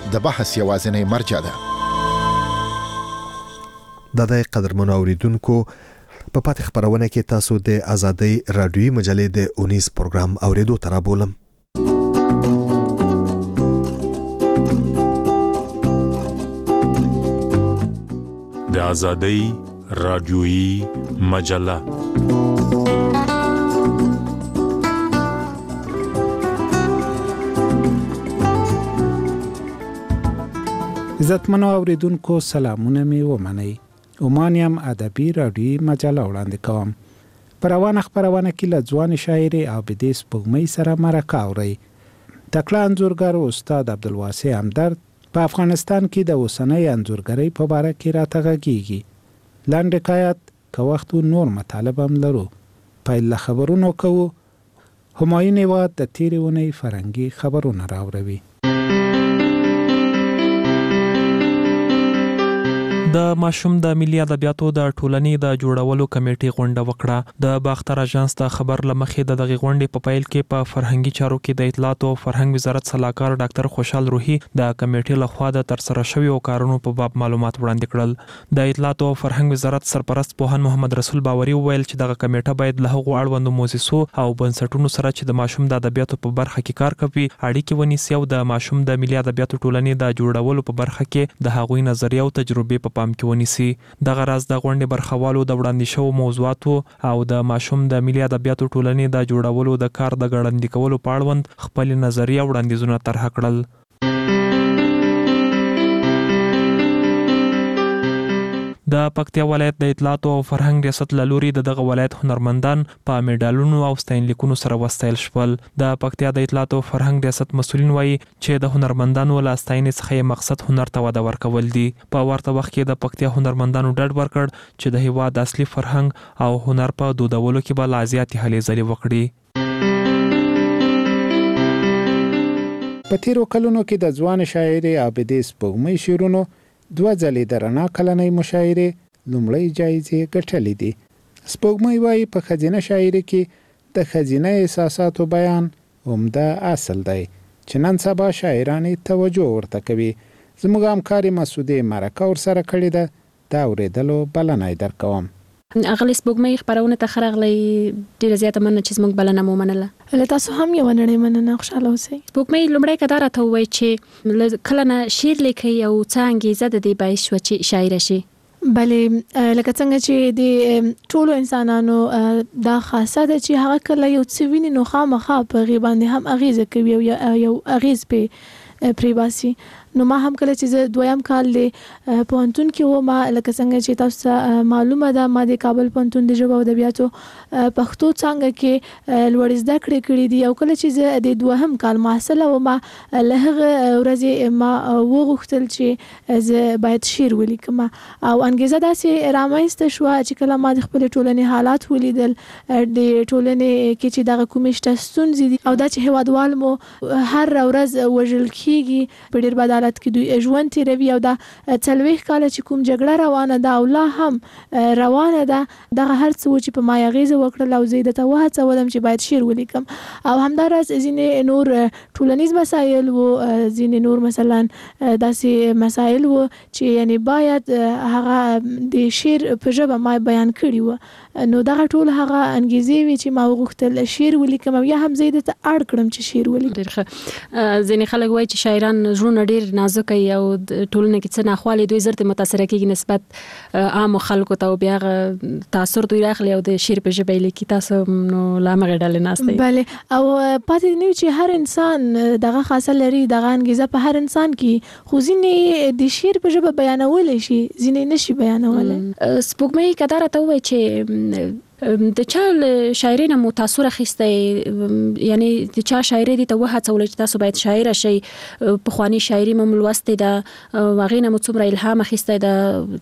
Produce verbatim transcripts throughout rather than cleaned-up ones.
د بحث یوازینی مرجع ده. د دې قدرمنو اوریدونکو په پاتې خبرونه کې تاسو د آزادۍ رادیوي مجلې د اونیس پروګرام اوریدو ترابولم. د آزادۍ رادیوي مجله عزتمنو اوریدونکو سلامونه می ومنئ. اومانیم ادبي رادیوي مجله وړاندې کوم. پر روانه خبرونه کې له ځوان شاعر عابدې سپوږمۍ سره مرکه اورئ. تکړه انځورګر استاد عبدالواسع همدرد په افغانستان کې د اوسنۍ انځورګرۍ په اړه کې راته غږیږي. لاندې حکایت که وخت نور مطالب هم لرو. پیل خبرونو کوو. همایون هیواد د تیرې اونۍ فرهنګي خبرونه راوړي. د ماشوم د ملي ادبیاتو د ټولنې د جوړولو کمیټې غونډه وکړه. د باختر اژانس د خبر لمخې د دغه غونډې په پیل کې په فرهنګي چارو کې د اطلاعات او فرهنګ وزارت صلاحکار ډاکټر خوشحال روحي د کمیټې لخوا د ترسره شویو کارونو په باب معلومات وړاندې کړل. د اطلاعات او فرهنګ وزارت سرپرست پوهاند محمد رسول باوري وویل چې دغه کمیټه باید له هغو اړوندو مؤسسو او بنسټونو سره چې د ماشوم د ادبیاتو په برخه کې کار کوي اړیکې ونیسي او د ماشوم د ملي ادبیاتو ټولنې د جوړولو په برخه کې د هغوی نظریه او تجربې په پام کې ونیسي. دغه راز د غونډې برخوالو د وړاندې شوو موضوعاتو او د ماشوم د ملي ادبیاتو ټولنې د جوړولو د کار د ګړندي کولو په اړوند خپل نظریه وړاندیزونه طرح کړل. د پکتیا ولایت د اطلاعات او فرهنګ ریاست له لوري د دغه ولایت هنرمندان په میډالونو او ستاینلیکونو سره وستایل شول. د پکتیا د اطلاعات او فرهنګ ریاست مسؤلین وایي چې د هنرمندانو له ستاینې څخه مقصد هنر ته وده ورکول دي. په ورته وخت کې د پکتیا هنرمندانو ډاډ ورکړ چې د هیواد اصلي فرهنګ او هنر په دودولو کې به لا زیاتې هلې ځلې وکړي. په تیرو کلونو کې د ځوان شاعر عابدې سپوږمۍ شعرونو دوه ځلې د رڼا کلنۍ مشاعرې لومړۍ جایزې ګټلې دي. سپوږمۍ وایي په ښځینه شاعري کې د ښځینه احساساتو بیان عمده اصل دی چې نن سبا شاعرانې توجه ورته کوي. زموږ همکارې مسعودې مرکه ورسره کړې ده. دا اورېدلو بلنه یې درکوم. اغلی سپوږمۍ خبرونه ته خرغلی ډیره زیاته مننه چې زموږ بلنه مو منله. له تاسو هم یو نړۍ مننه. خوشاله اوسئ. سپوږمۍ لومړی که دا راته ووایي چې کله نه شعر لیکئ او څه انګیزه د دې باعث شوه چې شاعره شي؟ بلې لکه څنګه چې د ټولو انسانانو دا خاصه ده چې هغه کله یو څه ویني نو خامخا په هغې باندې هم اغیزه کوي او یو اغیز پې پرې باسي. نو ما هم کله چې دویم کال دی پوهنتون کې وم، لکه څنګه چې تاسو ته معلومه ده ما د کابل پوهنتون د ژبو او ادبیاتو پښتو څانګه کې لوړې زده کړې کړې دي. او کله چې زه د دوهم کال محصله وم له هغه ورځې ما وغوښتل چې زه باید شعر ولیکم او انګیزه داسې رامنځته شوه چې کله ما د خپلې ټولنې حالات ولیدل، د ټولنې کې چې دغه کومې شته ستونزې دي او دا چې هیوادوال مو هر ورځ وژل کېږي، په ډېر بد حالت کې دوی ژوند تېروي او دا څلوېښت کاله چې کوم جګړه روانه ده او لا هم روانه ده، دغه هر څه و چې په ما اغېزه وکړل او زه یې درته وهڅولم چې باید شعر ولیکم. او همداراز ځینې نور ټولنیز مسایل و، ځینې نور مثلا داسې مسایل و چې یعنی باید هغه د شعر په ژبه ما بیان کړي و. نو دغه ټول هغه انګیزې وي چې ما وغوښتل شعر ولیکم او یا هم زه یې درته اړ کړم چې شعر ولیکم. ډېر ښه. ځینې خلک وایي چې شاعران زړونه ډېر نازک وي او ټولنه کې څه ناخوالې دوی زر ته متاثره کېږي نسبت عامو خلکو ته او بیا هغه تاثر دوی راخلي او د شعر په ژبه یې لیکي. تاسو نو له همغې ډلې ناست یئ؟ بلې. او پاتې نه وي چې هر انسان دغه خاصه لري، دغه انګیزه په هر انسان کې، خو ځینې د شعر په ژبه بیانولی شي، ځینې نشي بیانولی. سپوږمۍ که دا راته ووایي چې د چا شاعري نه مو تاثر اخیستی، یعنی د چا شاعري دې ته وهڅولی چې تاسو باید شاعره شئ، پخواني شاعري مو لوستې ده، هغې نه مو څومره الهام اخیستی ده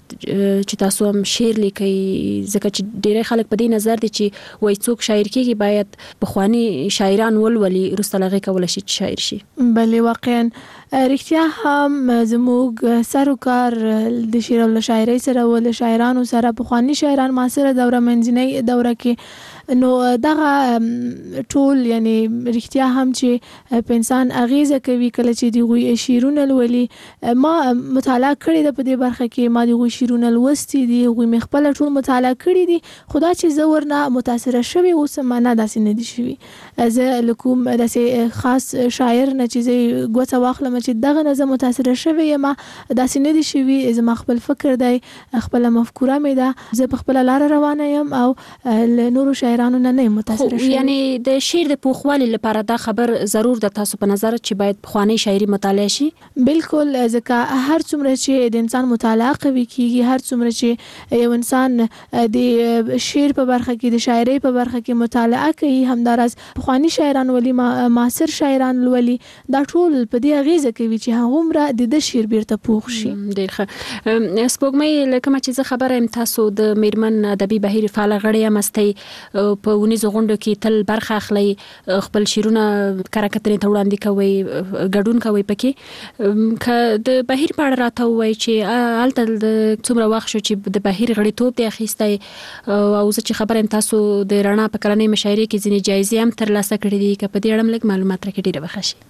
چې تاسو هم شعر لیکئ؟ ځکه چې ډېری خلک په دې نظر دي چې وایي څوک شاعر کېږي باید پخواني شاعران ولولي وروسته له هغې کولی شي چې شاعر شي. بلې واقعا رښتیا هم زموږ سر و کار د شعر او له شاعرۍ سره و، له شاعرانو سره، پخواني شاعران معاصره دوره منځنۍ دوره کې نو دغه ټول یعنی رښتیا هم چې په انسان اغیزه کوي کله چې دی غوي شیرونه لولي. ما مطالعه کړې ده په دې برخه کې، ما دی غوي شیرونه لوستي دي، غوي مخبل ټول مطالعه کړې دي، خدا چې زه ورنه متاثره شوی اوس معنا داسې نه دي شوی. زه لکوم داسې خاص شاعر نه چې زه ګوته واخلم چې دغه نه زه متاثره شوی یم داسې نه دي شوی. زما خپل فکر دی، خپل مفکوره مې ده، زه په خپل لار روانه یم او له نورو شاعرانو نه نه متاثره شوی. یعنی د شعر د پوخوالي لپاره دا خبر ضرور د تاسو په نظر چې باید پخوانی شاعري مطالعه شي؟ بالکل، ځکه هر څومره چې د انسان مطالعه قوي کیږي، هر څومره چې یو انسان د شعر په برخه کې د شاعري په برخه کې مطالعه کوي، همدارس پخوانی شاعران ولي معاصر شاعران ولي دا ټول په دې اغیزه کوي چې هغومره د د شعر بیرته پوخ شي. ډیر ښه. سپوږمۍ لکه چې زه خبره ام تاسو د میرمن ادبي بهیر فعال غړي مستي په ونیزو غونډو کې تل برخه اخلي، خپل شعرونه کاراکترې ته وړاندې کوي، ګډون کوي پکې. که د بهیر په اړه راته وایي چې هلته څومره وخت شو چې د بهیر غړیتوب دی اخیستی، او زه چې خبره ام تاسو د رڼا په کلنۍ مشاعرې کې ځینې جایزې هم ترلاسه کړې دي، که په دې اړه لږ معلومات راکړئ ډېره ښه شي.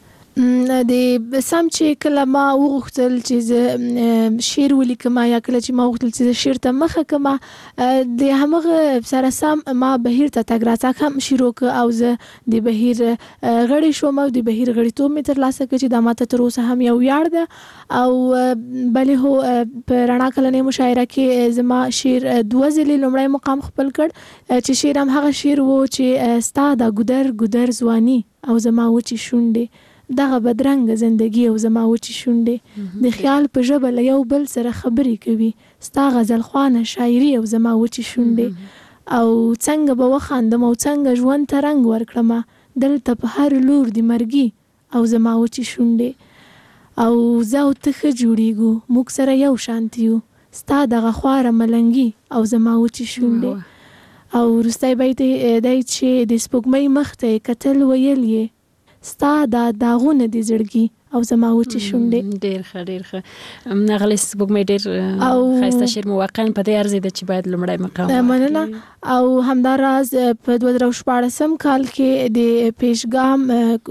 د سم چې کله ما وغوښتل چې زه شعر ولیکم یا کله چې ما وغوښتل چې زه شعر ته مخه کړم، د همغه سره سم ما بهیر ته تګ راتګ هم شروع کړ او زه د بهیر غړی شوم او د بهیر غړیتوب مې ترلاسه کړ چې دا ماته تر اوسه هم یو ویاړ ده. او بلې هو په رڼا کلنۍ مشاعره کې زما شعر دوه ځلې لومړی مقام خپل کړ، چې شعر هم هغه شعر و چې ستا د ګودر ګودر ځواني او زما وچې شونډې، دغه بدرنګ زندگی او زما وچې شونډې، د خیال په ژبه له یو بل سره خبرې کوي، ستا غزل خوانه شاعري او زما وچې شونډې، او څنګه به وخاندم او څنګه ژوند ته رنګ ورکړم، دلته په هر لور د مرګي او زما وچې شونډې، او زه او ته ښه جوړیږو موږ سره یو شانتي یو، ستا دغه خواره ملنګي او زما وچې شونډې. او وروستی بیت دی چې د سپوږمۍ مخ ته یې کتل ویل یې ستا دا داغونه دي زړګي او زما وچې شونډې. ډیر ښه ډیر ښه. نغلی سپوږمۍ ډیر ښایسته شعر مو واقعا په دې ارزي ده چې باید لومړی مقام مننه. او همداراز په دوه زره شپاړسم کال کې د پیشګام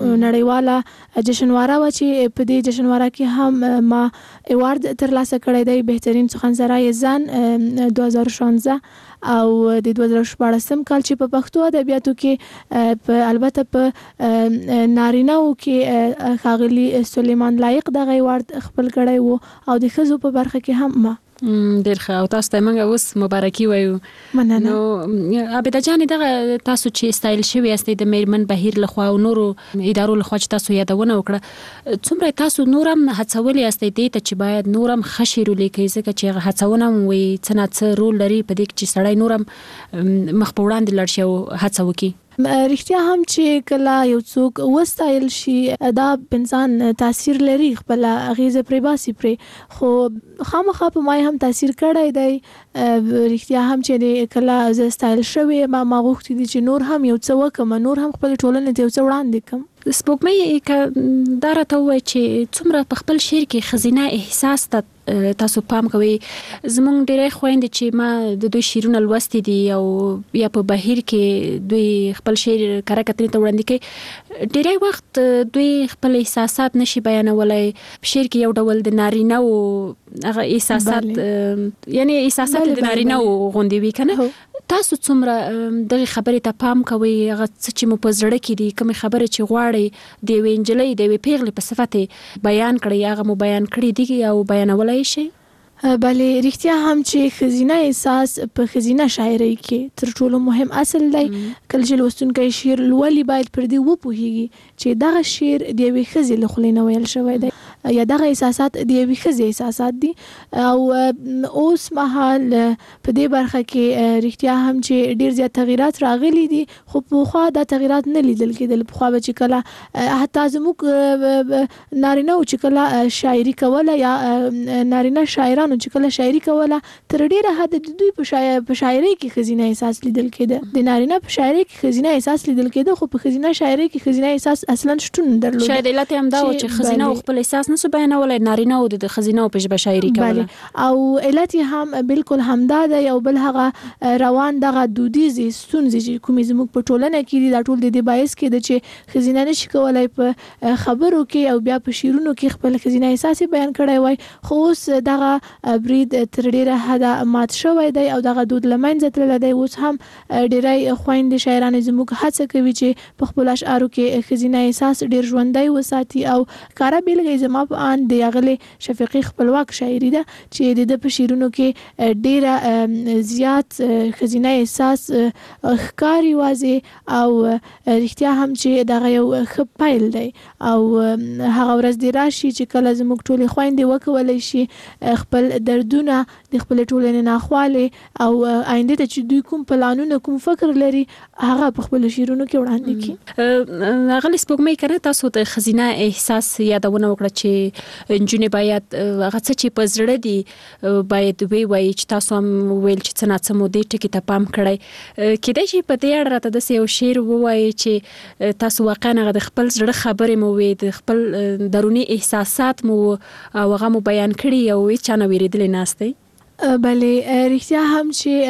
نړیواله جشنواره وه چې په دې جشنواره کې هم ما ایوارد ترلاسه کړی دی، بهترین سخنسرای زن دوه زره شانزده. او د دوه زره شپاړسم کال چې په پښتو ادبیاتو کې په البته په نارینه‌و کې ښاغلي سلیمان لایق دغه ایوارد خپل کړی وو، او د ښځو په برخه کې هم ما. ډیر ښه. او تاسو ته موږ اوس مبارکي وایو. مننه. نو عابده جانې دغه تاسو چې استایل شوي یاستئ د میرمن بهیر لخوا او نورو ادارو لخوا چې تاسو یادونه وکړه، څومره تاسو نور هم هڅولي یاستئ دې ته چې باید نور هم ښه شعر ولیکئ، ځکه چې هغه هڅونه هم وایي څه نه څه رول لري په دې کې چې سړی نور هم مخ په وړاندې لاړ شي او هڅه وکړي. رښتیا هم چې کله یو څوک وستایل شي دا انسان تاثیر لري، خپل اغیزه پرې باسي پرې، خو خامخا په ما هم تاثیر کړی دی. رښتیا هم چې کله زه ستایل شوی ما ما غوښتي دي چې نور هم یو څه وکم، نور هم خپل ټولنې ته یو څه وړاندې کړم. سپوږمۍ که دا راته ووایي چې څومره په خپل شعر کې ښځینه احساس ته تاسو پام کوئ. زموږ ډېری خویندې چې ما د دوی شعرونه لوستي دي او یا په بهیر کې دوی خپل شعر کره کتنې ته وړاندې کوي، ډېری وخت دوی خپل احساسات نشي بیانولی. په شعر کې یو ډول د نارینه‌و هغه احساسات یعنی احساسات د نارینه‌و غوندې وي که نه. تاسو څومره دغه خبرې ته پام کوئ، هغه څه چې مو په زړه کې دي، کومې خبرې چې غواړئ د یوې نجلۍ د یوې پیغلې په صفت بیان کړئ، هغه مو بیان کړي دي او بیانولی شئ؟ بلې رښتیا هم چې ښځینه احساس په ښځینه شاعرۍ کې تر ټولو مهم اصل دی. کله چې لوستونکی شعر لولي باید پر دې وپوهیږي چې دغه شعر د یوې ښځې له خولې نه ویل شوی دی یا دغه احساسات د یوې ښځې احساسات دي. او اوس مهال په دې برخه کې رښتیا هم چې ډېر زیات تغیرات راغلي دي، خو پخوا دا تغیرات نه لیدل کېدل. پخوا به چې کله حتی زموږ نارینه و چې کله شاعري کوله یا نارینه شاعرانو چې کله شاعري کوله تر ډېره حده د دوی په شاعرۍ کې ښځینه احساس لیدل کېده، د نارینه په شاعرۍ کې ښځینه احساس لیدل کېده، خو په ښځینه شاعرۍ کې ښځینه احساس اصلا شتون درلود. شاید علت هم دا و چې ښځینه خپل احساس نسو بیانولای نارینه او د خزینه او په ژبه شاعري کوله او علت هم بالکل همدا ده یو بل هغه روان دغه دودیزي ستونزې چې کومې زموږ په ټولنه کې دي دا ټول د دې باعث کې د چې خزینه نشي کولای په خبرو کې او بیا په شعرونو کې خپل خزینه احساس بیان کړی وای خو اوس دغه برید تر ډیره حده مات شوی دی او دغه دود لمنځه تللی دی اوس هم ډیری خویندې شاعرانې زموږ هڅه کوي چې په خپل اشعارو کې خزینه احساس ډیر ژوندی وساتي او کاره بیلګه زما په ان د اغلی شفیقي خپلواک شاعري ده چې د په شعرونو کې ډیره زیات خزینه احساس ښکاري واځي او رښتیا هم چې دغه یو ښه پیل دی او هغه ورځ دی راشي چې کله زموږ ټولې خویندې وکولی شي خپل دردونه د خپل ټولنې ناخواله او آینده ته چې دوی کوم پلانونه کوم فکر لري هغه په خپل شعرونو کې وړاندې کړي. هغه سپوږمۍ کنه تاسو د خزینه احساس یادونه وکړه چې انجونې باید هغه څه چې په زړه دي باید وی وای چې تاسو هم ویل چې څه ناڅه مو دې ټکي ته پام کړی کېدای شي په دې اړه راته داسې یو شعر ووایي چې تاسو واقعا هغه د خپل زړه خبرې مو وي د خپل دروني احساسات مو او هغه مو بیان کړي او هیڅ چا نه ویرېدلی ناست دی. بله رښتیا هم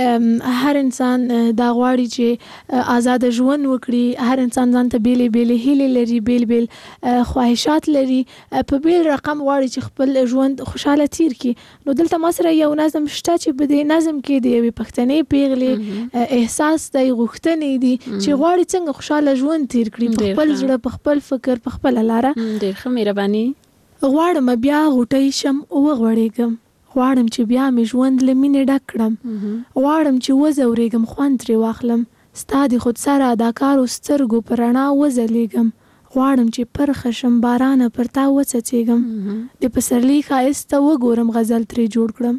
چې هر انسان دا غواړي چې آزاد ژوند وکړي هر انسان ځان ته بیلې بیلې هیلې لري بیل بیل خواهشات لري په بیل رقم غواړي چې خپل ژوند خوشاله تیر کړي نو دلته ما سره یو نظم شته چې په دې نظم کې د یوې پښتنې پیغلې احساس دی غوښتنې دي چې غواړي څنګه خوشاله ژوند تیر کړي په خپل زړه په خپل فکر په خپله لاره. ډېر ښه مهرباني. غواړم بیا غوټۍ شم وغوړېږم غواړم چې بیا مې ژوند له مینې ډک کړم غواړم چې وځورېږم خوند ترې واخلم ستا د خود سره اداکارو سترګو په رڼا وځلیږم غواړم چې پرخه شم بارانه پر تا وڅڅېږم د پسرلي ښایست ته وګورم غزل ترې جوړ کړم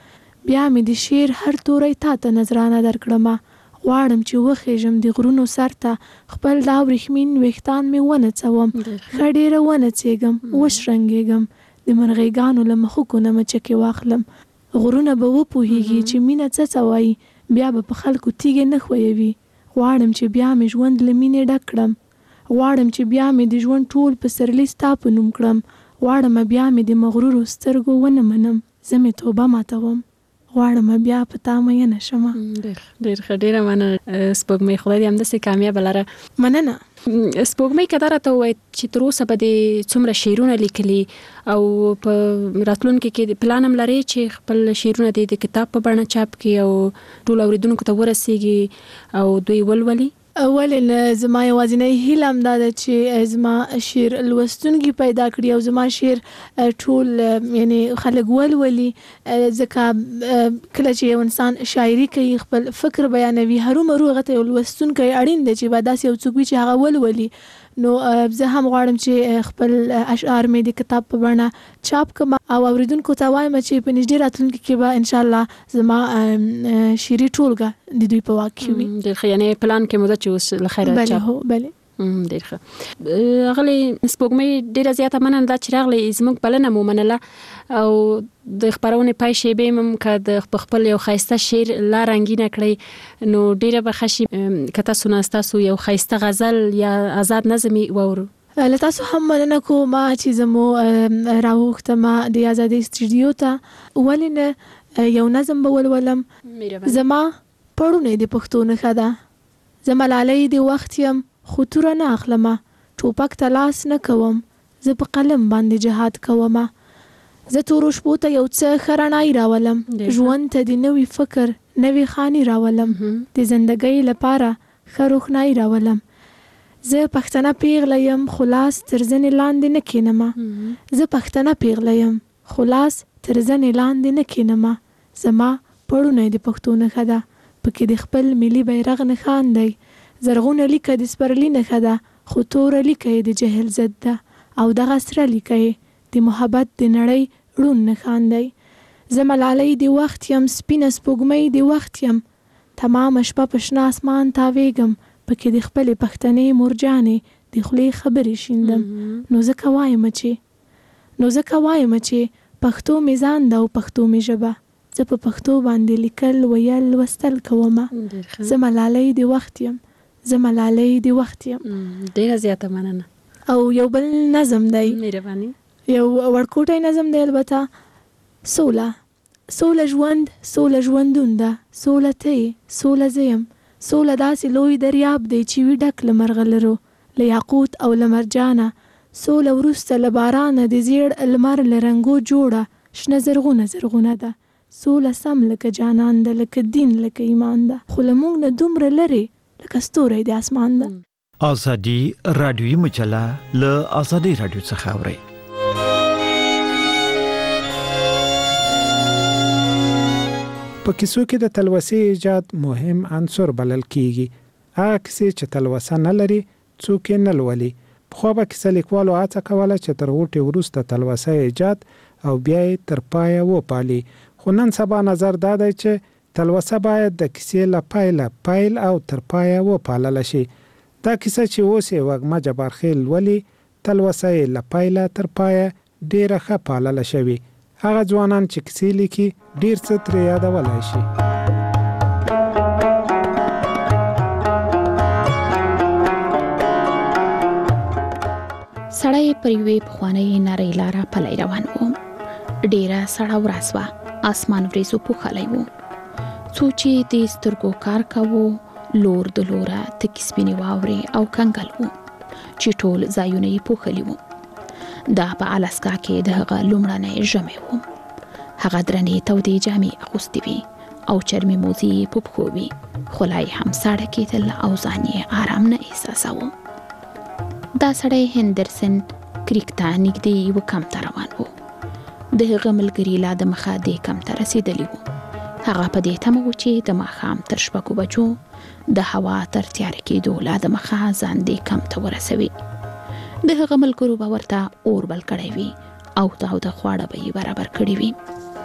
بیا مې د شعر هر توری تا ته نظرانه درکړمه غواړم چې وخېژم د غرونو سر ته خپل دا وریښمین ویښتان مې ونڅوم ښه ډېره ونڅېږم وشرنګېږم د مرغېګانو له مښوکو نه مچکې واخلم غرونه به وپوهېږي چې مینه څه څه وایي بیا به په خلکو تیږې نه ښویوي غواړم چې بیا مې ژوند له مینې ډک کړم غواړم چې بیا مې د ژوند ټول پسرلي ستا په نوم کړم غواړم بیا مې د مغرورو سترګو ونه منم زه مې توبه ماتوم غواړم بیا په تا مینه شمه. ډېر ښه ډېره مننه سپوږمۍ خدای دې همداسې کامیابه لره. مننه. سپوږمۍ که دا راته ووایي چې تر اوسه به دې څومره شعرونه لیکلي او په راتلونکي کې پلان هم لرې چې خپل شعرونه دې د کتاب په بڼه چاپ کړي او ټولو اورېدونکو ته ورسیږي او دوی ولولي؟ ولې زما یوازینۍ هیله هم دا ده چې زما شعر لوستونکي پیدا کړي او زما شعر ټول یعنی خلک ولولي ځکه کله چې یو انسان شاعري کوي خپل فکر بیانوي هرومرو هغه ته یو لوستونکی اړین دی چې به داسې یو څوک وي چې هغه ولولي نو زه هم غواړم چې خپل اشعار مې د کتاب په بڼه چاپ کړم او اوریدونکو ته وایم چې په نږدې راتلونکي کې به انشاءالله زما شعري ټولګه د دوی په واک کې وي. ډېر ښه یعنې پلان کې مو ده چې اوس له خیره چاپ. بله هو بله. ډېر ښه. هغلی سپوږمۍ ډېره زیاته مننه ده چې راغلی زموږ بلنه مو منله او د خپرونې پای شیبې هم که د خپل یو ښایسته شعر لا رنګینه کړئ نو ډېره به ښه شي که تاسو نه ستاسو یو ښایسته غزل یا آزاد نظم یې واورو. له تاسو هم مننه کوم چې زمو راوغوښتم د ازادۍ سټوډیو ته ولې نه یو نظم به ولولم. زما پړونی د پښتو نښه ده زه ملالۍ د وخت یم خو توره نه اخلمه ټوپک ته لاس نه کوم زه په قلم باندې جهاد کومه زه تورو شپو ته یو څه ښه رڼایي راولم ژوند ته د نوي فکر نوي خاني راولم د زندګۍ لپاره ښه روښنایي راولم زه پښتنه پیغله یم خو لاس تر زنې لاندې نه کښېنمه زه پښتنه پیغله یم خو لاس تر زنې لاندې نه کښېنمه زما پړونی د پښتو نښه ده پکې د خپل ملي بیرغ نښان دی زرغونه لیکه د سپرلي نښه ده خو توره لیکه یې د جهل ضد ده او دغه سره لیکه یې د محبت د نړۍ ړون نښان دی زه ملالۍ د وخت یم سپینه سپوږمۍ د وخت یم تمامه شپه په شنه اسمان تاویږم پکې د خپلې پښتنې مورجانې د خولې خبرې شیندم نو ځکه وایم چې نو ځکه وایم چې پښتو مې ځان ده او پښتو مې ژبه زه په پښتو باندې لیکل ویل لوستل کومه زه ملالۍ د وخت یم زه ملالۍ د وخت یم. ډېره زیاته مننه. او یو بل نظم دی مهرباني یو ورکوټی نظم دی البته. سوله سوله ژوند، سوله ژوندون ده، سوله ته سوله زیم، سوله داسې لوی دریاب دی چې وي ډک له مرغلرو، له یاقوت او له مرجانه. سوله وروسته له بارانه د زیړ لمر له رنګو جوړه، شنه زرغونه زرغونه ده. سوله سم لکه جانان ده، لکه دین لکه ایمان ده، خو له موږ نه دومره لرې لکه ستوری د اسمان ده. ازادي رادیوي مجله له ازادي رادیو څخه اورئ. په کیسو کې د تلوسې ایجاد مهم عنصر بلل کیږي. هغه کیسې چې تلوسه نه لري څوک یې نه لولي. خو به کیسه لیکوالو هڅه کوله چې تر غوټې وروسته تلوسه ایجاد او بیا یې تر پایه وپالي. خو نن سبا نظر دا دی چې تلوسه باید د کیسې له پیله پیل او تر پایه وپالل شي. دا کیسه چې اوس یې وږمه جبارخیل لولي، تلوسه یې له پیله تر پایه ډیره ښه پالله شوې. هغه ځوانان چې کیسې لیکي ډیر څه ترې یادولی شي. سړی پر یوې پخوانۍ نرۍ لاره پلی روان و. ډیره سړه ورځ وه، اسمان وریځو پوښلی و. څو چې د سترګو کار کوو، لور د لوره تکې سپینې واورې او کنګل و چې ټول ځایونه یې پوښلي وو. دا په الاسکا کې د هغه لومړنی ژمی و. هغه درنې تودې جامې اغوستې وې او چرمي موزې یې په پښو وې، خو لا یې هم ساړه کېدل او ځان یې آرام نه احساساوه. دا سړی هندرسن کریک ته نږدې یوه کمپ ته روان و. د هغه ملګري لا د مخه دې کمپ ته رسېدلي وو. هغه په دې تمه و چې د ماښام تر شپږو بجو د هوا تر تیاره کېدو لا د مخه ځان دې کمپ ته ورسوي. د هغه ملګرو به ورته اور بل کړی وي او تاوده خواړه به یې برابر کړي وي.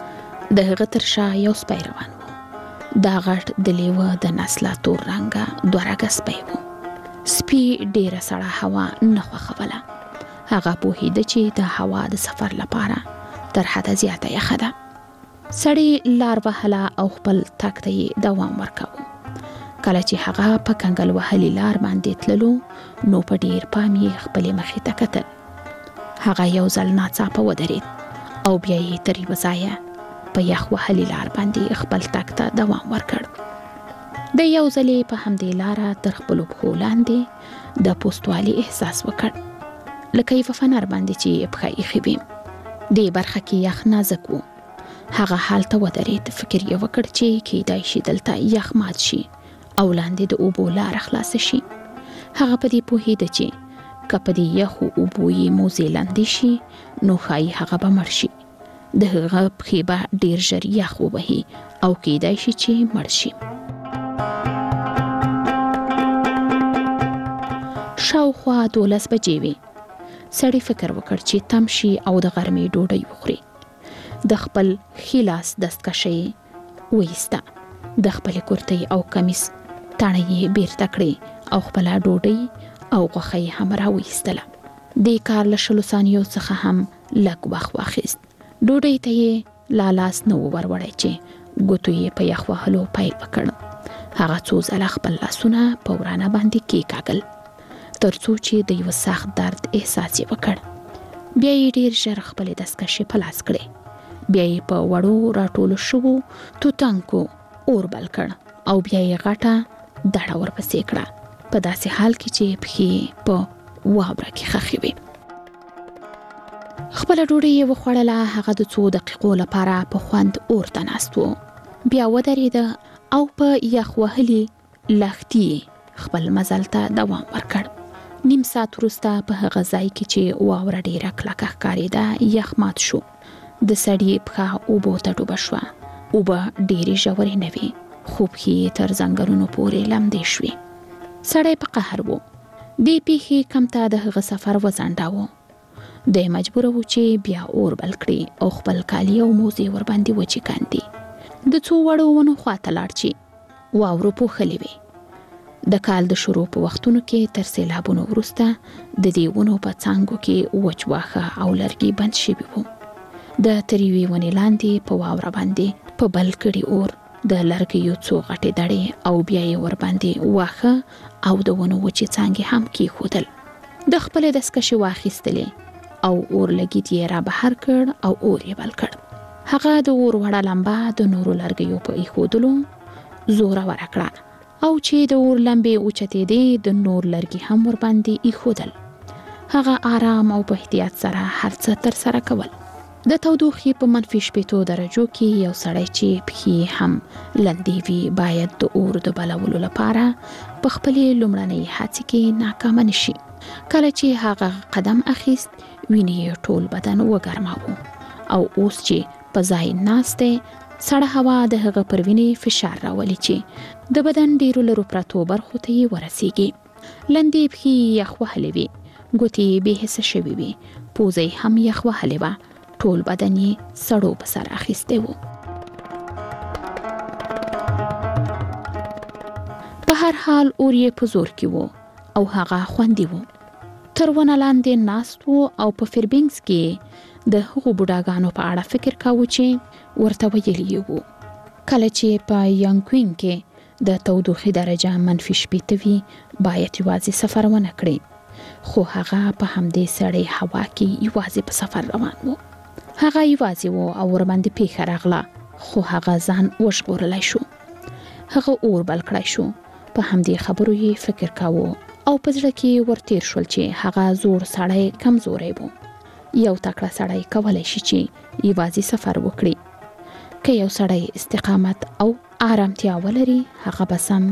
د هغه تر شا یو سپی روان و. دا غټ د لیوه د نسله تور رنګه دوه رګه سپی و. سپي ډیره سړه هوا نه خوښوله. هغه پوهېده چې د هوا د سفر لپاره تر حده زیاته یخه ده. سړی لار وهله او خپل تګ ته یې دوام ورکاوه. کله چې هغه په کنګل وهلې لار باندې تللو نو په ډیر پام یې خپلې مخې ته کتل. هغه یو ځل ناڅاپه ودرېد او بیا یې تر یوه ځایه په یخ وهلې لار باندې خپل تګ ته دوام ورکړ. د یو ځلې په همدې لاره تر خپلو پښو لاندې د پوستوالي احساس وکړ، لکه یوه فنر باندې چې پښه ایښې وي. دې برخه کې یخ نازک و. هغه هلته ودرېد. فکر یې وکړ چې کیدای شي دلته یخ مات شي او لاندې د اوبو لاره خلاصه شي. هغه په دې پوهېده چې که په دې یخو اوبو یې موزې لاندې شي نو ښایي هغه به مړ شي. د هغه پښې به ډېر ژر یخ ووهي او کیدای شي چې مړ شي. شاوخوا دولس بجې وې. سړی فکر وکړ چې تم شي او د غرمې ډوډۍ وخوري. د خپل ښي لاس دستکشۍ وایسته. د خپلې کورتۍ او کمیس تڼۍ یې بیرته کړې او خپله ډوډۍ او غوښه یې هم راوایستله. دې کار له شلو ثانیو څخه هم لږ وخت واخیست. ډوډۍ ته یې لا لاس نه و وروړی چې ګوتو یې په یخ وهلو پیل وکړ. هغه څو ځله خپل لاسونه په ورانه باندې کېکاږل تر څو چې د یوه سخت درد احساس یې وکړ. بیا یې ډېر ژر خپلې دستکشې په لاس کړې. بیا یې په وړو راټولو شوو توتانکو اور بل کړ او بیا یې غټه دړه ورپسې کړه، په داسې حال کې چې پښې په واوره کې ښخې وې. خپله ډوډۍ یې وخوړله. هغه د څو دقیقو لپاره په خوند اور ته ناست و. بیا ودرېده او په یخ وهلي لښتي خپل مزل ته دوام ورکړ. نیم ساعت وروسته په هغه ځای کې چې واوره ډېره کلکه ښکارېده یخ مات شو. د سړي پښه اوبو ته ډوبه شوه. اوبه ډېرې ژورې نه وې، خو پښې یې تر ځنګلونو پورې لمدې شوې. سړی په قهر و. دې پیښې کم ته د هغه سفر وځنډاوه. دی مجبوره و چې بیا اور بل کړي او خپل کالي او موزې ورباندې وچې کاندي. د څو وړو ونو خواته لاړ چې واورو پوښلې وې. د کال د شروع په وختونو کې تر سیلابونو وروسته د دې ونو په څانګو کې وچ واښه او لرګي بند شوي وو. د تریوي ونې لاندې په واوره باندې په بل کړي اور د لرګیو څو غټې دړې او بیا یې ورباندې واښه او د ونو وچې څانګې هم کېښودل. د خپلې دستکشې واخیستلې او اور لګید یې را بهر کړ او اور یې بل کړ. هغه د اور وړه لمبه د نورو لرګیو په ایښودلو زوره ورکړه او چې د اور لمبې اوچتېدې د نور لرګي هم ورباندې ایښودل. هغه آرام او په احتیاط سره هر څه تر سره کول. د تودوخې په منفي شپېتو درجو کې یو سړی چې پښې هم لندې وي باید د اور د بلولو لپاره په خپلې لومړنۍ هڅې کې ناکامه نشي. کله چې هغه قدم اخیست وینې ټول بدن وګرماوه او اوس چې په ځای ناست دی سړه هوا د هغه پر وینې فشار راولي چې د بدن ډیرو لرو پرتو برخو ته یې ورسیږي. لندې پښې یخ وهلې وي، ګوتې بې حسه شوې وي، پوزه هم یخ وهلې وه، ټول بدن یې سړو په سر اخیستی و. په هر حال اور یې په زور کې و او هغه خوندي و. تر ونه لاندې ناست و او په فیربینکس کې د هغو بوډاګانو په اړه فکر کاوه چې ورته ویلي وو. کله چې په یانګوینګ کې د تودوخې درجه منفي شپېته وي باید یوازې سفر ونه کړي، خو هغه په همدې سړې هوا کې یوازې په سفر روان و. هغه یوازې و او ورباندې پیښه راغله، خو هغه ځان وژغورلی شو. هغه اور بل کړی شو. په همدې خبرو یې فکر کاوه او په زړه کې ورتیر شول چې هغه زور سړی کمزوری و. یو تکړه سړی کولی شي چې یوازې سفر وکړي. که یو سړی استقامت او آرامتیا ولري هغه به سم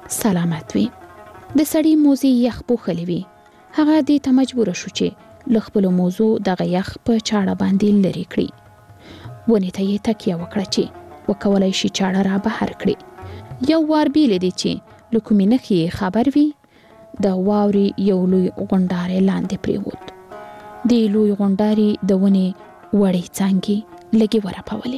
سلامت وي. د سړي موزي یخ پوښلې وي. هغه دې ته مجبور شو چې له خپلو موزو دغه یخ په چاړه باندې لرې کړي. ونې ته یې تکیه وکړه چې وکولی شي چاړه را بهر کړي. یو وار بیلې دی چې له کومې نښې خبر وي د واورې یو لوی غونډاری لاندې پریوت. د لوی غونډاري د ونې وړې څانګې لږې ورپولې،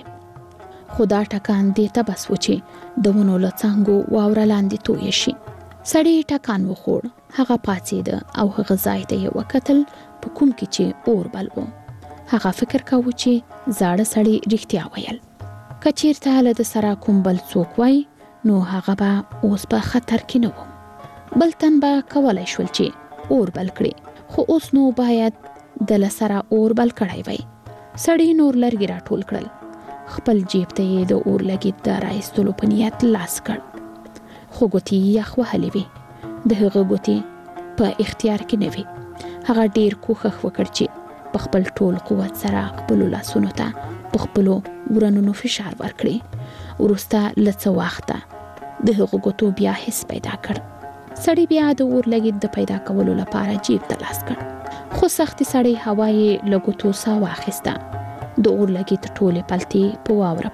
خو دا ټکان دې ته بس و چې د ونو له څانګو واوره لاندې تویه شي. سړی ټکان وخوړ. هغه پاڅېده او هغه ځای ته یې وکتل په کوم کې چې اور بل و. هغه فکر کاوه چې زاړه سړي رښتیا ویل. که چېرته له د سره کوم بل څوک وای نو هغه به اوس په خطر کې نه و. بل تن به کولی شول چې اور بل کړي، خو اوس نو باید د له سره اور بل کړی وای. سړي نور لرګي راټول کړل. خپل جیب ته یې د اور لګید د رایستلو په نیت لاس کړ، خو ګوتې یخ وهلې وې. د هغه ګوتې په اختیار کې نه وې. هغه ډیر کوښښ وکړ چې په خپل ټول قوت سره خپلو لاسونو ته په خپلو ورنونو فشار ورکړي. وروسته له څه وخته د هغو ګوتو بیا حس پیدا کړ. سړي بیا د اور لګید د پیدا کولو لپاره جیب ته لاس کړ، خو سختې سړې هوا یې له ګوتو ساه واخیسته. د اور لګید ټولې پلتې په واوره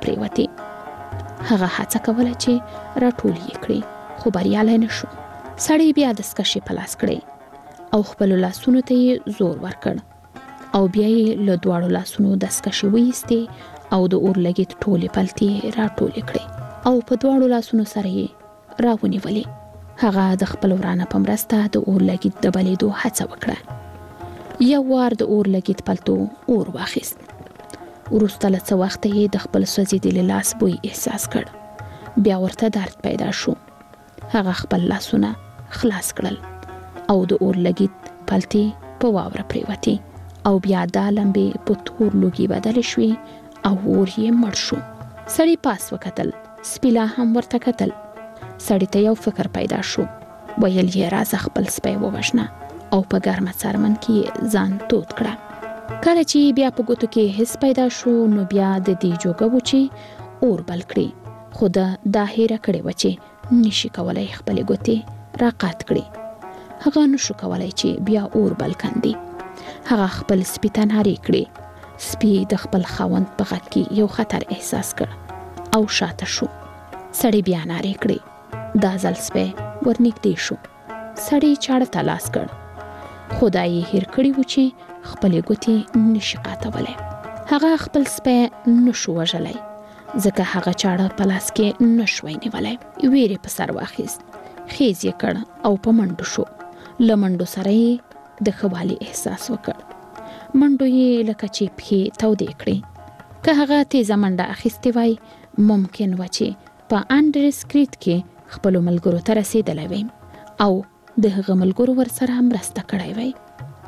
پرېوتې. هغه هڅه کوله چې راټول یې کړي، خو بریالی نه شو. سړی بیا دستکشې په لاس کړې او خپلو لاسونو ته یې زور ورکړ او بیا یې له دواړو لاسونو دستکشې وایستې او د اور لګید ټولې پلتې راټولې کړې او په دواړو لاسونو سره یې راونیولې. هغه د خپل ورانه په مرسته د اور لګید د بلېدو هڅه وکړه. یو وار د اور لګید پلتو اور واخیست. وروسته له څه وخته یې د خپل سوځېدلي لاس بوی احساس کړ. بیا ورته درد پیدا شو. هغه خپل لاسونه خلاص کړل او د اور لګید پلتې په واوره پرېوتې او بیا دا لمبې په تور لوګي بدلې شوې او اور یې مړ شو. سړي پاس وکتل. سپي لا هم ورته کتل. سړي ته یو فکر پیدا شو. ویل یې راځه خپل سپی ووژنه او په ګرمه څرمن کې ځان تود کړه. کله چې بیا په ګوتو کې حس پیدا شو نو بیا د دې جوګه و چې اور بل کړي، خو د دا هیره کړې وه چې نشي کولی خپلې ګوتې راقات کړي. هغه نشو کولی چې بیا اور بل کندي. هغه خپل سپي ته نارې کړې. سپي د خپل خاوند په غږ کې یو خطر احساس کړ او شاته شو. سړی بیا نارې کړې. دا ځل سپی ورنږدې شو. سړی چاړه ته لاس کړ. خدای یې هیر کړي و چې خپلې ګوتې نشي قاتولی. هغه خپل سپی نشو وژلی ځکه هغه چاړه په لاس کې نشوی نیولی. ویرې په سر واخیست. خیز یې کړ او په منډو شو. له منډو سره یې د ښه والي احساس وکړ. منډو یې لکه چې پښې تودې کړې. که هغه تیزه منډه اخیستې وای ممکن و چې په انډریس کرید کې خپلو ملګرو ته رسېدلی وی او د هغه ملګرو ورسره مرسته کړی وی.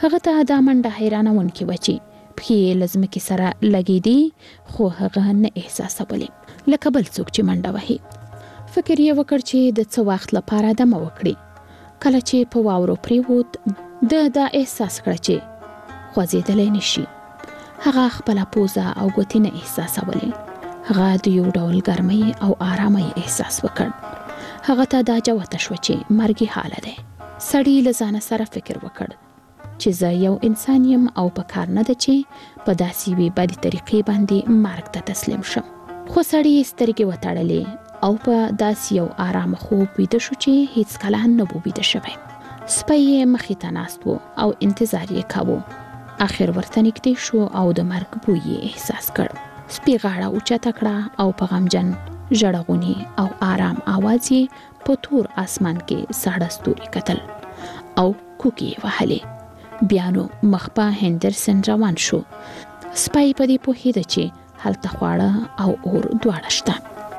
هغه ته دا منډه حیرانونکې وه چې پښې له ځمکې سره لګېدې خو هغه نه احساسولې لکه بل څوک چې منډه وهي. فکر یې وکړ چې د څه وخت لپاره دمه وکړي. کله چې په واورو پریوت د دا احساس کړ چې خوځېدلی نشي. هغه خپله پوزه او ګوتې نه احساسولې. هغه د یو ډول ګرمۍ او آرامۍ احساس وکړ. هغه ته دا جوته شوه چې مرګي حاله دی. سړی له ځانه سره فکر وکړ چې زه یو انسان یم او په کار نه ده چې په داسې یوې بدې طریقې باندې مرګ ته تسلیم شم. خو سړی سترګې وتړلې او په داسې یو آرامه خوب ویده شو چې هیڅکله نه و ویده شوی. سپی یې مخې ته ناست و او انتظار یې کاوه. اخر ورته نږدې شو او د مرګ بوی یې احساس کړ. سپي غاړه اوچته کړه او په غمجن ژړغوني او آرام آواز یې په تور اسمان کې ساړه ستوري کتل او کوکې یې وهلې. بیا نو مخ په هندرسن روان شو. سپی په دې پوهېده چې هلته خواړه او اور دواړه شته.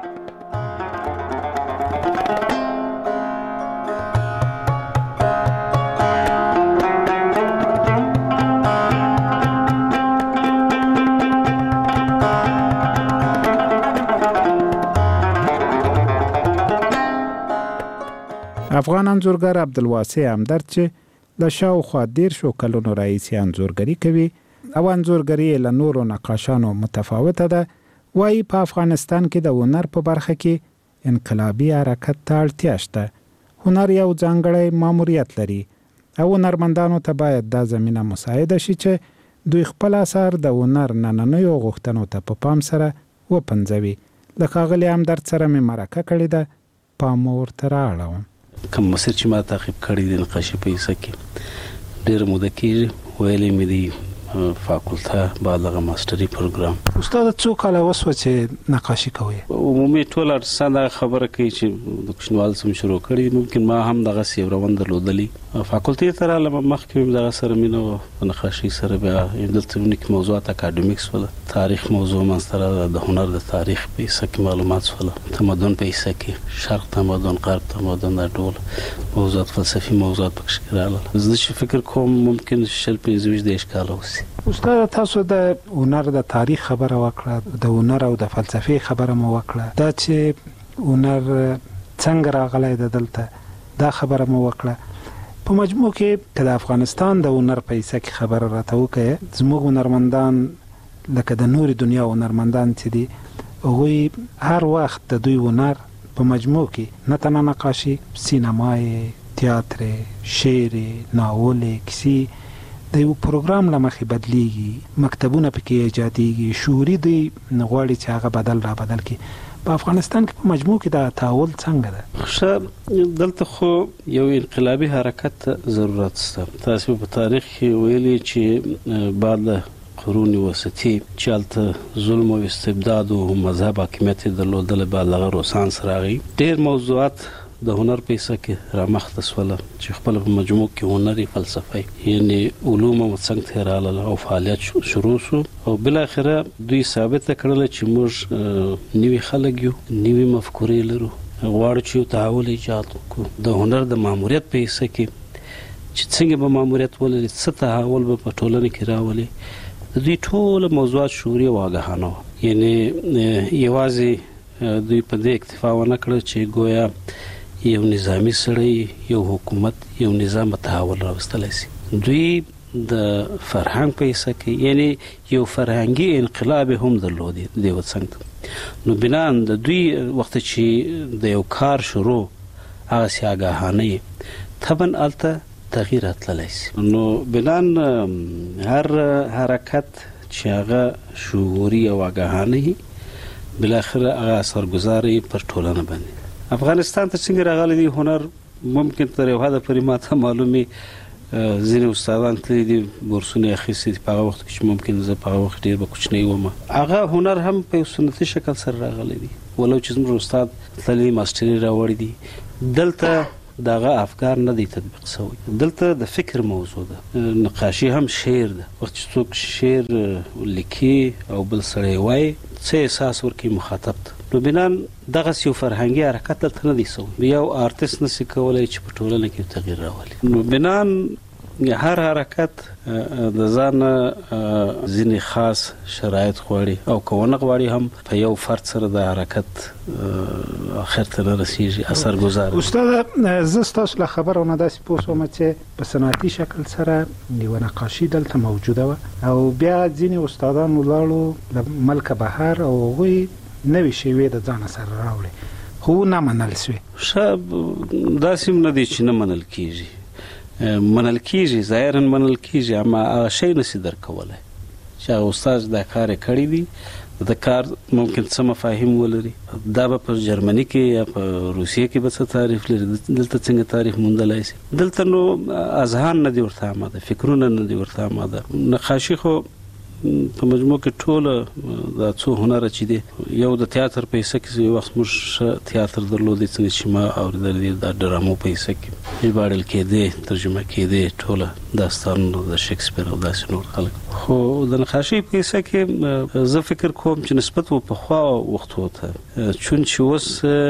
افغان انځورګر عبدالواسع همدرد چې له شاوخوا دیرشو کلونو راهیسې انځورګري کوي او انځورګري یې له نورو نقاشانو متفاوته ده، وایي په افغانستان کې د هنر په برخه کې انقلابي حرکت ته اړتیا شته. هنر یو ځانګړی ماموریت لري او هنرمندانو ته باید دا زمینه مساعده شي چې دوی خپل اثار د هنر نننیو غوښتنو ته په پام سره وپنځوي. له ښاغلي همدرد سره مې مرکه کړې ده، پام ورته رااړوم. کوم مسیر چې ما تعقیب کړی د نقاشي په حصه کې ډېره موده کېږي. ویلې مې د فاکولته بالغه ماستري پروګرام. استاد څو کاله وسوه چې نقاشي کوي؟ عمومي ټول ارتستان دا خبره کوي چې د کوچنیوالي څخه شروع کړی. ممکن ما هم دغسې یو روان درلودلی. فاکولتې ته رالم، مخکې مې دغه سره مینه وه په نقاشي سره. بیا دلته مونږ کې موضوعات اکاډمیک شوله، تاریخ موضوع منځته راغله، د هنر د تاریخ په حصه کې معلومات شوله، تمدن په حصه کې شرق تمدن، غرب تمدن، دا ټول موضوعات فلسفي موضوعات پکې راغله. زه چې فکر کوم ممکن شل پنځه ویشت دېرش کاله وسي. استاد تاسو د هنر د تاریخ خبره وکړه، د هنر او د فلسفي خبره مو وکړه، دا چې هنر څنګه راغلی د دلته دا خبره مو وکړه. په مجموع کې که د افغانستان د هنر په حصه کې خبره راته وکړئ، زموږ هنرمندان لکه د نورې دنیا هنرمندان چې دي هغوی هر وخت د دوی هنر په مجموع کې نه تنه نقاشي، سینمای، تیاتر، شعر، ناول، کیسې د یو پروګرام له مخې بدلیږي، مکتبونه پکې ایجادېږي، شعوري دی غواړي چې هغه بدل را بدل کړي. په افغانستان کې په مجموع کې دا تحول څنګه ده؟ ښه، دلته خو یو انقلابي حرکت ته ضرورت شته. تاسو په تاریخ کې ویلي چې بعد قرون وسطي چې هلته ظلم او استبداد او مذهب حاکمیت درلودل، بعد هغه روسانس راغی. ډېر موضوعات د هنر په حصه کې رامخته شوله چې خپل په مجموع کې هنري فلسفه یعنی علوم هم څنګه راغله او فعالیت شروع شو او بالاخره دوی ثابت کړل چې موږ نوي خلک یو، نوي مفکورې لرو، غواړو چې یو تحول ایجاد وکړو. د هنر د ماموریت په حصه کې چې څنګه به ماموریت ولري، څه تحول به په ټولنه کې راولي، د دوی ټول موضوعات شعوري او آګاهانه وه. یعنی یوازې دوی په دې اکتفا ونه کړه چې گویا یو نظامی سړی، یو حکومت، یو نظام تحول راوستلی شي. دوی د فرهنګ په حصه کې یعنی یو فرهنګي انقلاب هم درلودی د یو څنګه. نو بنا د دوی وخت چې د یو کار شروع هغه سي آګاهانه طبعا الته تغییر اتللی شي. نو بنا هر حرکت چې هغه شعوري او آګاهانه بالاخره هغه اثرګذاري پر ټولنه باندې. افغانستان ته څنګه راغلی دی هنر ممکن تر یو حده پورې ماته معلومي. ځینې استادان تللي دي، بورسونه یې اخیستي دي په هغه وخت کې چې ممکن زه په هغه وخت ډېر به کوچنی وم. هغه هنر هم په یو سنتي شکل سره راغلی دی، ولو چې زموږ استاد تللي ماسټري راوړي دي. دلته دغه افکار نه دی تطبیق شوی. دلته د فکر موضوع ده. نقاشي هم شعر ده. وخت چې څوک شعر لیکي او بل سړی وایي، څه احساس ورکوي مخاطب ته. نو بنان دغه یو فرهنګي حرکت دلته نه دی شوی. یو آرټیست نشي کولی چې په ټولنه کې تغییر راولي. نو بنان هر حرکت د ځان ځینې خاص شرایط غواړي او کونه غواړي هم په یو فرد سره د حرکت اخر ته رسیږي اثر گذار. استاد زه تاسو له خبرونه داسې پوښوم چې په صنعتي شکل سره یو نقاشي دلته موجوده و او بیا ځینې استادان ولاړو له ملک بهر او هغوی نوې شیوې د ځان سره راوړي خو نه منل شوې. ښه داسې هم نه دی چې نه منل کېږي، منل کېږي، ظاهرا منل کېږي، اما هغه شی نشي درکولی چې هغه استاد دا کار یې کړی دی، د کار ممکن څه مفاهیم ولري، دا به په جرمني کې یا په روسیې کې به څه تعریف لري، دلته څنګه تاریخ موندلی شي؟ دلته نو اذهان نه دي ورته آماده، فکرونه نه دي ورته آماده. نقاشي خو په مجموع کې ټوله دا څو هنره چې دي، یو د تیاتر په حصه کې یو وخت موږ ښه تیاتر درلودی څنګه چې ما اورېدلی د ډرامو په حصه کې ژباړل کېدې، ترجمه کېدې ټوله داستانونه د شکسپیر او داسې نور خلک. خو د نقاشۍ په حصه کې زه فکر کوم چې نسبت و پخوا وختو ته چون چې اوس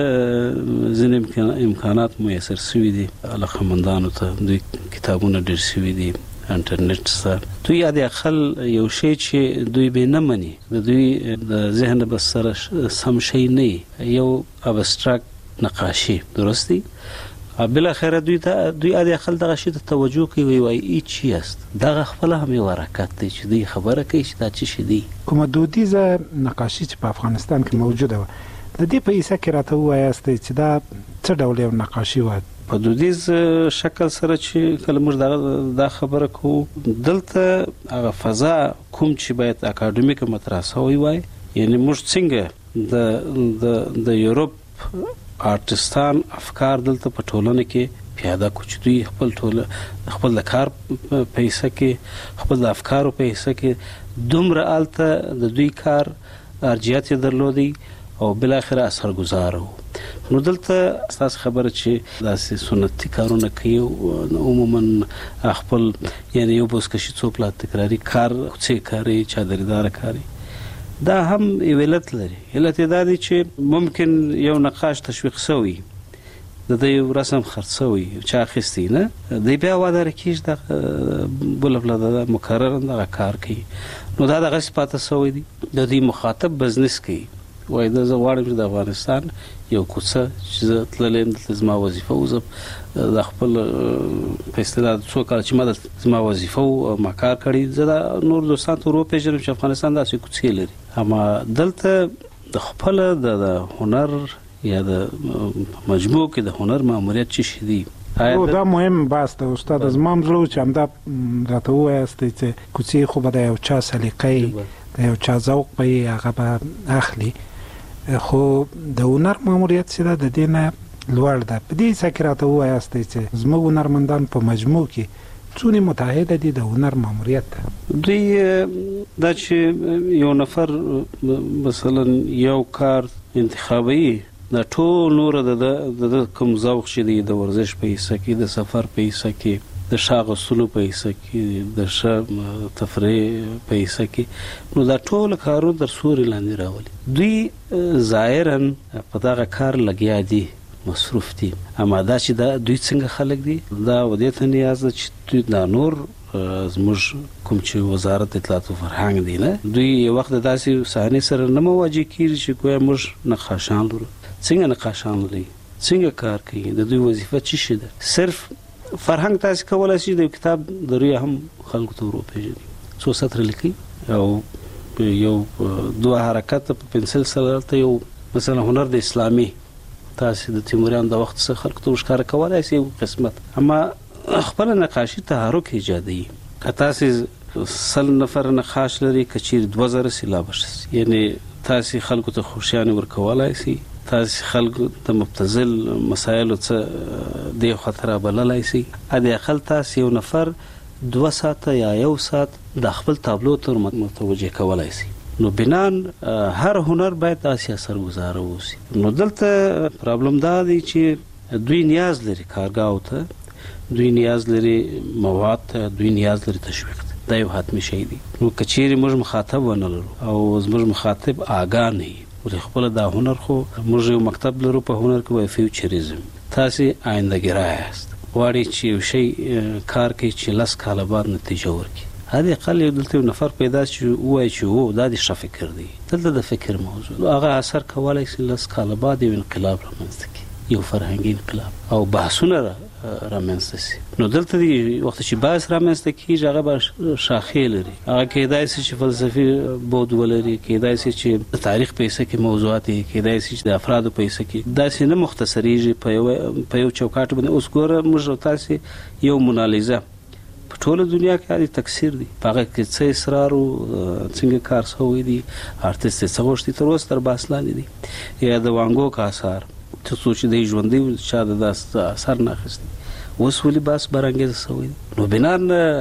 ځینې امکانات میسر سوي دي علاقمندانو ته، دوی کتابونه ډېر سوي دي، انټرنیټ سره، دوی یاد اخل یو شی چې دوی به نه مني، د دوی د ذهن بس سره سم شی نه، یو ابستراکت نقاشي درست دی، بل اخر دوی ته دوی یاد اخل دغه شی ته توجه کوي، وای ای چی است، دغه خپل هم یو حرکت دی چې دوی خبره کوي چې دا چی شي دی. کومه دودیزه نقاشي چې په افغانستان کې موجوده و د دې په حصه کې راته وایاست چې دا څه ډول یو نقاشي و؟ په دودیز شکل سره چې کله موږ دا خبره کوو، دلته هغه فضا کوم چې باید اکاډمیک مطرح شوی وای، یعنی موږ څنګه د د د یورپ آرټستان افکار دلته په ټولنه کې پیاده کو چې دوی خپل ټوله خپل د کار په حصه کې، خپل د افکارو په حصه کې دومره الته د دوی کار ارجحیت درلودي او بل اخر اثرګذار وو. نو دلته اساس خبره چې داسې سنتي کارونه کوي عموما خپل یعنی یو بوسکشي څو پلا تکراری کار څه کوي، چادردار کوي، دا هم یو علت لري. علت دا دی چې ممکن یو نقاش تشویق شوی د دې رسم خرڅوي چا اخیستی نه دی بیا واده رکیش د بلبل د مکرر د کار کوي، نو دا د غصبات شوی دی د دې مخاطب بزنس کوي، وای د زغواړم چې د افغانستان یو کوڅه چې تللم د زما وظیفه وزم د خپل په اصطلاح څو کال چې ما د زما وظیفه او ما کار کړی، زه د نور دوستان ته ورو پیژنم چې افغانستان داسې کوڅې لري، اما دلته د خپل د هنر یا د مجموع کې د هنر ماموریت چې شي دی. او دا مهم بحث ده استاد، از ما مزلو چې همدا راته وایاست چې کوڅې خو به د یو چا سلیقې د یو چا ذوق به هغه به اخلي، خو د هنر ماموریت چې ده د دې نه لوړ ده. په دې څه کې راته وایاست چې زموږ هنرمندان په مجموع کې څونه متحده دي د هنر ماموریت ته؟ دوی دا چې یو نفر مثلا یو کار انتخابي د ټول نور د کوم ذوق چې دی د ورزش په حصه کې، د سفر په حصه کې، د شاغسلو په حصه کې، د ش تفریح په حصه کې، نو دا ټول کارونه در سوري لاندې راولي. دوی ظاهرا په دغه کار لګیا دي، مصروف دي، اما دا چې دا دوی څنګه خلک دي دا ودې ته نیاز ده چې دوی دا نور زموږ کوم چې وزارت اطلاعات او فرهنګ دی نه، دوی یو وخت داسې صحنې سره نه مواجه کیږي چې کوی موږ نقاشان لرو، څنګه نقاشان لري، څنګه کار کوي، د دوی وظیفه څه شي ده. صرف فرهنګ تاسو کولای شئ د کتاب دروي هم خلکو ته ورو پیژني، څو سطر لیکي او یو دوه حرکت په پنسل سره ته یو مثلا هنر د اسلامي تاسو د تیموریان د وخت څخه خلکو ته ښکار کولای شئ قسمت، اما خپل نقاشي تحرک ایجادي. که تاسو سل نفر نقاش لري کچیر دوه زره سیلابش، یعنی تاسو خلکو ته خوشیانه ورکولای شئ، تاسو خلکو ته مبتذل مسایل څه د خطر بللای شئ، ا دې خپل تاسو یو نفر دوه ساعته یا یو ساعت د خپل تابلو ته متوجه کولای شئ. نو بنان هر هنر باید داسې اثرګذار اوسي. نو دلته پرابلم دا دی چې دوی نیاز لري کارګاو ته، دوی نیاز لري مواد ته، دوی نیاز لري تشویق ته، دا یو حتمی شی دی. نو کچېرې موږ مخاطب ونه لرو او زموږ مخاطب آګاه نه وي، ولې خپل دا هنر خو موږ یو مکتب لرو په هنر کې وایي فیوچریزم، تاسې آینده ګرا یاست، غواړي چې یو شی کار کوي چې لس کاله بعد نتیجه ورکړي. هذه اقل یو دلته نفر پیدا چې وایي چې او دا د ښه فکر دی، دلته د فکر موضوع هغه اثر کولی شي لس کاله بعد یو انقلاب رامنځته کړي، یو فرهنګي انقلاب او بحثونه رامنځته شي. نو دلته دی وخت چې بحث رامنځته کېږي هغه به شاخې لري، هغه کېدای شي چې فلسفي بود ولري، کېدای شي چې د تاریخ په حصه کې موضوعات وي، کېدای شي چې د افرادو په حصه کې داسې نه مختصریږي په یو په یو چوکاټ باندې. اوس ګوره موږ او تاسې یو منالیزه په ټوله دنیا کې عادي تکثیر دی، په هغه کې څه اصرار او څنګه کار شوی دی، ارتست څه غوښتي تر اوسه تر بحث لاندې دي. یا د وان ګوګ آثار څه څو چې دی ژوندی چا د اثر نه اخیستی اوس ولې بحث برانګیزه شوی دی. نو بنا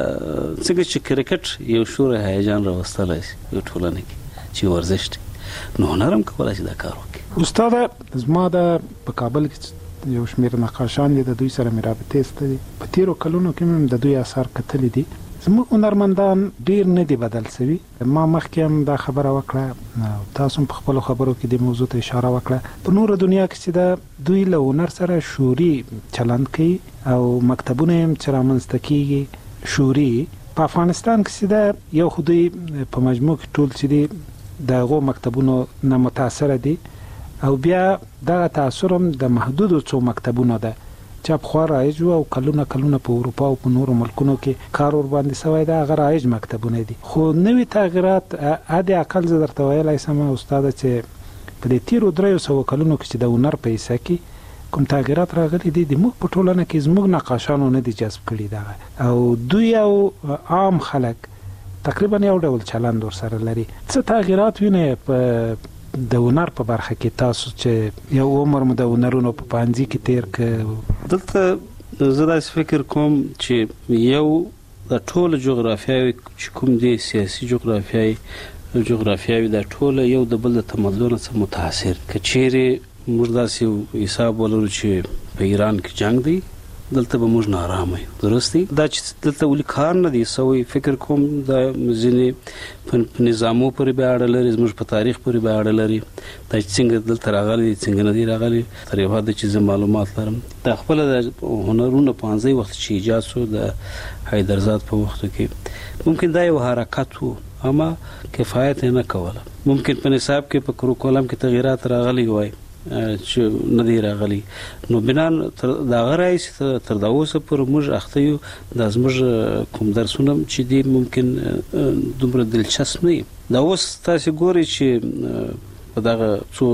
څنګه چې کرکټ یو شور هیجان راوستلی شي یو ټولنه کې چې ورزش دی، نو هنر هم کولی شي دا کار وکړي. استاده زما د په کابل کې یو شمېر نقاشان دي، د دوی سره مې رابطې سته دي، په تېرو کلونو کې مې د دوی اثار کتلي دي. زموږ هنرمندان ډېر نه دي بدل سوي. ما مخکې هم دا خبره وکړه، تاسو هم په خپلو خبرو کې دې موضوع ته اشاره وکړه. په نوره دنیا کې چې دا دوی له هنر سره شعوري چلند کوي او مکتبونه هم چې رامنځته کېږي شعوري. په افغانستان کې چې دا یو خو دوی په مجموع کې ټول چې دي د هغو مکتبونو نه متاثره دي او بیا دغه تاثر هم د محدودو څو مکتبونو ده چې پخوا رایج و او کلونه کلونه په اروپا او په نورو ملکونو کې کار ور باندې سوی ده، هغه رایج مکتبونه دي. خو نوي تغیرات حد اقل زه درته ویلی شم استاده چې په دې تېرو دریو سوو کلونو کې چې د هنر په حصه کې کوم تغیرات راغلي دي، د موږ په ټولنه کې زموږ نقاشانو نه دي جذب کړي دغه، او دوی او عام خلک تقریبا یو ډول چلند ورسره لري. څه تغیرات وینئ په د هنر په برخه کې تاسو چې یو عمر مو د هنرونو په پانځي کې تیر ک؟ دلته زه داسې فکر کوم چې یو د ټوله جغرافیاوي چې کوم دی سیاسي جغرافیاوي جغرافیاوي دا ټوله یو د بل د تمدن څخه متاثر. که چیرې موږ داسې حساب ولرو چې په ایران کې جنگ دی، دلته به موږ نارامه یو، درست دی. دا چې دلته ولې کار نه دی سوی فکر کوم د ځینې په نظامو پورې به اړه لري، زموږ په تاریخ پورې به اړه لري، دا چې څنګه دلته راغلي دي څنګه نه دي راغلي. تر یو حده چې زه معلومات لرم دا خپله د هنرونو پانځی وخت چې ایجاد شو د حیدرزاد په وختو کې ممکن دا یو حرکت و اما کفایت یې نه کوله. ممکن په نصاب کې په کروکولم کې تغییرات راغلي وای چې نه دی راغلی، نو بنا د هغه راهیسې تر دا اوسه پورې موږ اخته یو دا زموږ کوم درسونه چې دي ممکن دومره دلچسپ نه وي. دا اوس تاسې ګورئ چې په دغه څو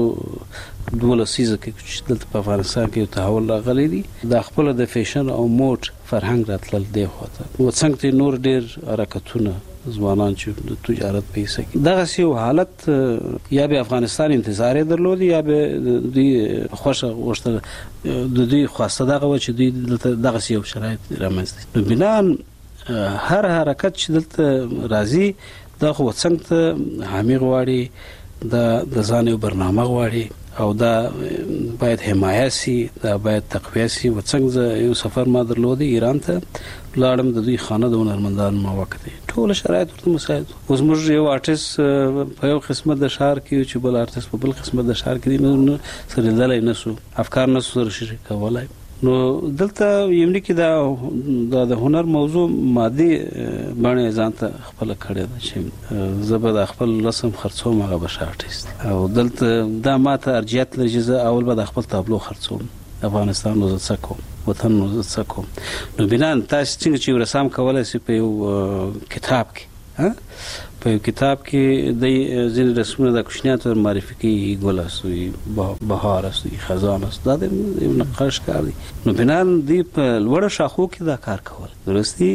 دولس لسیزه کې چې دلته په افغانستان کې یو تحول راغلی دی، دا خپله د فیشن او موډ فرهنګ راتلل دې خواته، و څنګ ته نور ډېر حرکتونه ځوانان چې د تجارت په حصه کې دغسې یو حالت یا به افغانستان انتظار یې درلودی یا به دوی خوښه غوښتل د دوی خواسته دغه وه چې دوی دلته دغسې یو شرایط رامنځته. نو بنان هر حرکت چې دلته راځي دا خو څنګ ته حامي غواړي، دا د ځان یو برنامه غواړي او دا باید حمایه سي، دا باید تقویه سي. و څنګه زه یو سفر ما درلودی ایران ته لاړم، د دوی خانه د هنرمندانو ما وکتې، ټوله شرایط ورته مساعد. اوس موږ یو آرټست په یو قسمت د ښار کې یو چې بل آرټست په بل قسمت د ښار کې دی، نو سره لیدلی نه سو، افکار نه سو سره شریک کولی. نو دلته یمني کې دا د هنر موضوع مادي باندې ځان ته خپله کړې ده چې زه به د خپل رسم خرڅوم، هغه به ښه آرټست، او دلته دا ما ته ارجحیت لري چې زه اول به د خپل تابلو خرڅوم، افغانستان نو زه څه کوم، وطن نو زه څه کوم. نو بنا تاسې څنګه چې یو رسام کولی شي په یو کتاب کې په یو کتاب کې د ځینې رسمونه د کوچنیانو ته معرفي کوي، ګل است بهار است خزان است، دا د یو نقاش کار دی. نو بنا دوی په لوړه شاخو کې دا کار کول، درستی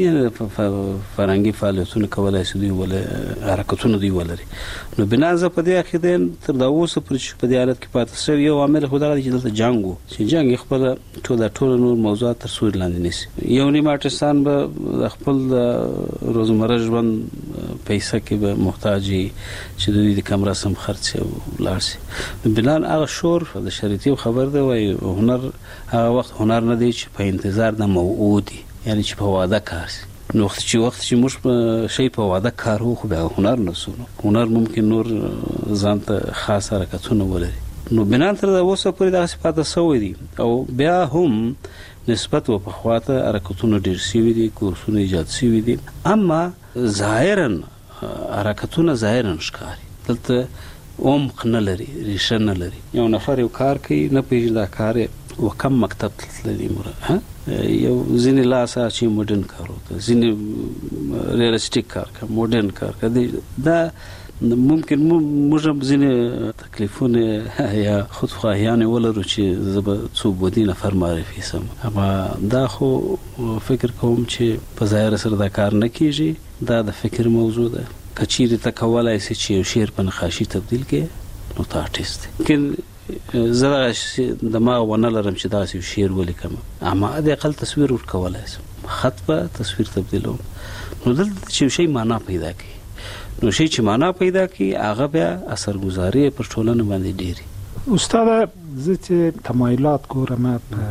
فرهنګي فعالیتونه کولی شي دوی حرکتونه دوی ولري. نو بنا زه په دې عقیده یم تر دا اوسه پورې چې په دې حالت کې پاتې شوی یو عامل خو دغه دی چې دلته جنګ و، چې جنګ یې خپله ټوله ټوله نور موضوعات تر سوري لاندې نیسي. یو نیم آرټستان به د خپل د روزمره ژوند پیسه کې به محتاجي چې دوی د کم رسم خرڅ او لاړ شي. بلان هغه شور د شریعتي خبر دی، وایي هنر هغه وخت هنر نه دی چې په انتظار د موعودي، یعنی چې په واده کار شي. نو وخت چې وخت چې موږ په شی په واده کار وو خو بیا هنر نه سو، هنر ممکن نور ځان ته خاص حرکتونه ولري. نو بنا تر دا اوسه پورې دغسې پاته سوی دي. او بیا هم نسبت و په خواته حرکتونه ډیر شوي دي، کورسونه ایجاد شوي دي، اما ظاهرا حرکتونه ظاهرا ښکاري، دلته عمق نه لري، ریشه نه لري. یو نفر یو کار کوي نه پوهېږي دا کار و کم مکتب تللی مره یو ځینې لاس اچي مډرن کار وکړه، ځینې ریالستیک کار کوي، مډرن کار کوي. دا ممکن موږ هم ځینې تکلیفونه یا خودخواهیانې ولرو چې زه به څو بودي نفر معرفي سم، اما دا خو فکر کوم چې په ظاهر سره دا کار نه کېږي. دا د فکر موضوع ده. که چیرې ته کولی سې چې یو شعر په نقاشي تبدیل کړې نو ته آرټیست دی. لیکن زه دغه دماغ ونه لرم چې داسې یو شعر ولیکم، اما د اقل تصویر ورکولی سم، خط په تصویر تبدیلوم. نو دلته چې یو شی معنا پیدا کوي، نو شی چې معنا پیدا کوي هغه بیا اثرګذاري پر ټولنه باندې ډېري. استاد زه چې تمایلات ګورم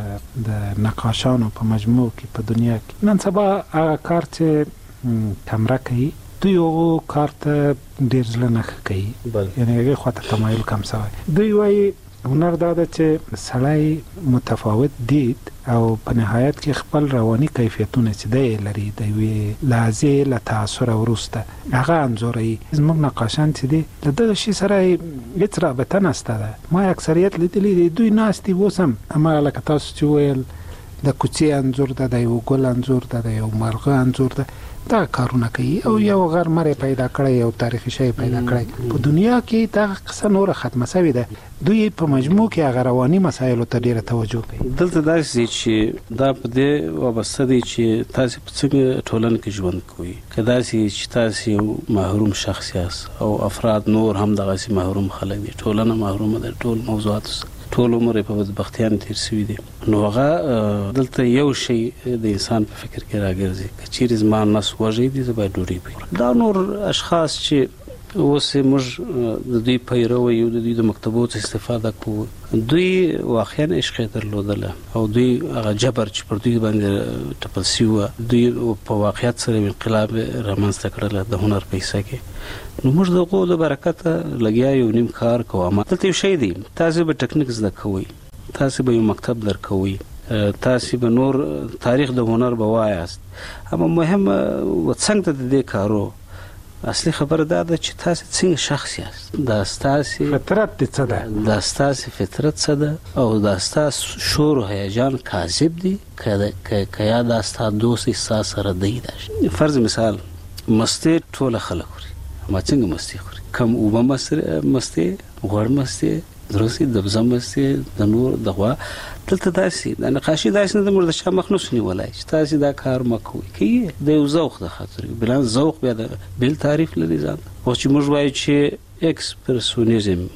د نقاشانو په مجموع کې په دنیا کې، نن سبا هغه کار چې کمره کوي دوی هغو کار ته ډېر زړه نه ښه کوي، یعنې هغې خواته تمایل کم شوی. دوی وایي هنر دا ده چې سړی متفاوت دید او په نهایت کې خپل رواني کیفیتونه چې دی لري د یوې لحظې له تاثر وروسته هغه انځوروي. زموږ نقاشان چې دي له دغه شي سره هېڅ رابطه نشته ده. ما اکثریت لیدلي دي دوی ناست دي اوس هم هماغه لکه تاسو چې وویل د کوڅې انځور ده، د یو ګل انځور ده، د یو مرغه انځور ده، دا کارونه کوي او یو غرمره پیدا کړی، یو تاریخي شی پیدا کړی. په دنیا کې دا قصه نوره ختمه شوې ده. دوی په مجموع کې هغه رواني مسایلو ته ډېره توجه کوي. دلته داسې دی چې دا په دې وابسته دی چې تاسې په څنګه ټولنه کې ژوند کوئ. که داسې چې تاسې یو محروم شخص یاست او افراد نور هم دغسې محروم خلک دي، ټولنه محرومه ده ټول موضوعاتو څخه، ټول عمر یې په بدبختیانو تېر شوي دي، نو هغه دلته یو شی د انسان په فکر کې راګرځي، که چیرې زما نس وږی دي زه باید ډوډۍ وخورم. دا نور اشخاص چې اوس موږ د دوی پیرو یو، د دوی د مکتبو څخه استفاده کوو، دوی واقعا عشق یې درلودله او دوی هغه جبر چې پر دوی باندې ټپل شوي وه، دوی په واقعیت سره انقلاب رامنځته کړله د هنر په حصه کې. نو موږ د هغو د برکته لګیا یو نیم کار کوو. اما دلته یو شی دی، تاسې به ټکنیک زده کوئ، تاسې به یو مکتب درکوئ، تاسې به نور تاریخ د هنر به وایاست، اما مهم څنګ ته د دې کارو اصلي خبره دا ده چې تاسې څنګه شخص یاست، دا ستاسې فطرت دې څه ده، دا ستاسې فطرت څه ده، او دا ستاسو شور و هیجان کاذب دي که یا دا ستا دوست ستا سره دی. دا فرض مثال مستې ټوله خلک خوري، اما څنګه مستې خوري؟ کم اوبه مستې، غوړ مستې، درستی د بزه مستې، د نور د غوا. دلته داسې د نقاشي داسې نه ده موږ د چا مخ نسو نیولی چې تاسې دا کار مه کوئ. که یې د یو ذوق د خاطر بلا ذوق بیا د بېل تعریف لري ځان ته. اوس چې موږ وایو چې ایکسپرسونیزم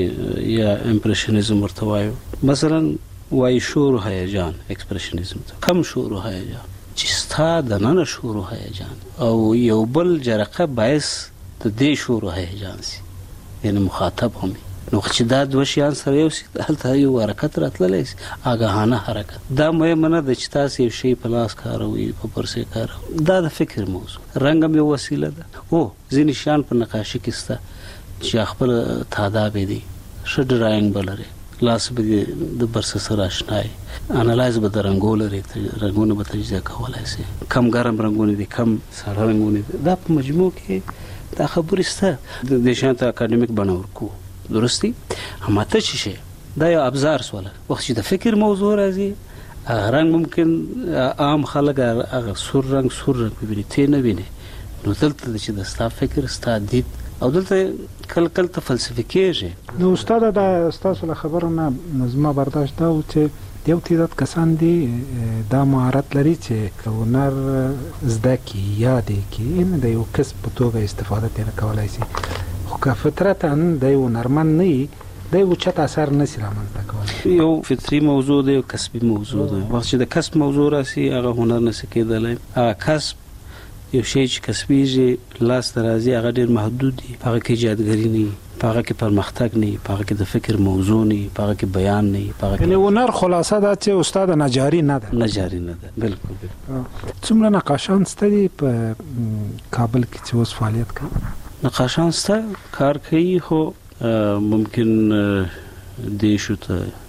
یا امپریشنیزم ورته وایو، مثلا وایي شور و هیجان ایکسپریشنیزم ته. کم شور و هیجان چې ستا د ننه شور و هیجان او یو بل جرقه باعث د دې شور و هیجان سي، یعنې مخاطب هم. نو چې دا دوه شیان سره یو سي هلته یو حرکت راتللی سي، آګاهانه حرکت. دا مهمه نه ده چې تاسې یو شی په لاس کاروئ، په پرسې کاروئ، دا د فکر موضوع. رنګ هم یو وسیله ده. او ځینې شیان په نقاشي کې شته چې خپل تاداب دي، ښه ډرایینګ به لري، لاس به د برسه سره اشنایي، انالایز به د رنګو لري، رنګونه به تجزیه کولی سي، کم ګرم رنګونه دي، کم ساړه رنګونه دي. دا په مجموع کې دا خبرې شته. د دې شیانو ته اکاډمیک بڼه ورکوو، درستی. اما ته چې شي دا یو ابزار سوله، وخت چې د فکر موضوع راځي هغه رنګ ممکن عام خلک هغه سور رنګ سور رنګ ببیني، ته نه ویني. نو دلته چې د ستا فکر ستا دید او دلته کله کله ته فلسفي کېږي. نو استاده دا ستاسو له خبرو نه زما برداشت دا و چې یو تعداد کسان دي دا مهارت لري چې که هنر زده کړي، یاد یې کړي، د یو کسب په توګه استفاده ترې کولی شي. خو که فطرتا د یو هنرمند نه وي دی اوچت اثر نشي رامنځته کولی. یو فطري موضوع دی، یو کسبي موضوع دی. وخت چې د کسب موضوع راسي هغه هنر نشي کېدلی. هغه کسب یو شی چې کسبیږي لاس ته راځي هغه ډېر محدود دي، په هغه کې ایجادګري نه وي، په هغه کې پرمختګ نه وي، په هغه کې د فکر موضوع نه وي، په هغه کې بیان نه وي، په هغه کې یعنې هنر خلاصه دا چې استاد نجاري نه ده. نجاري نه ده، بالکل بالکل. څومره نقاشان شته دي په کابل کې چې اوس فعالیت کوي؟ نقاشان شته، کار کوي، خو ممکن دیشو ته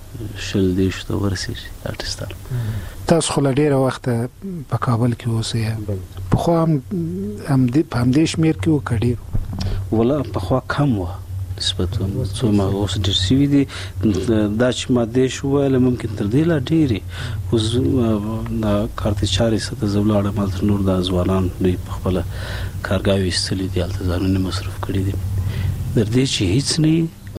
شل دیش ته ورسېږي آرټستان. تاسو خو له ډېره وخته په کابل کې اوسئ، پخوا هم په همدې شمېر کې و که ډېر؟ ولا پخوا کم وه نسبت څو ما اوس ډېر شوي دي. دا چې ما دیش وویله ممکن تر دې لا ډېرې. اوس د کارتې چارې څه ته زه ولاړم، هلته نور دا ځوانان دوی په خپله کارګاه ایستلي دي، هلته ځانونه مصروف کړي دي. تر دې چې هېڅ نه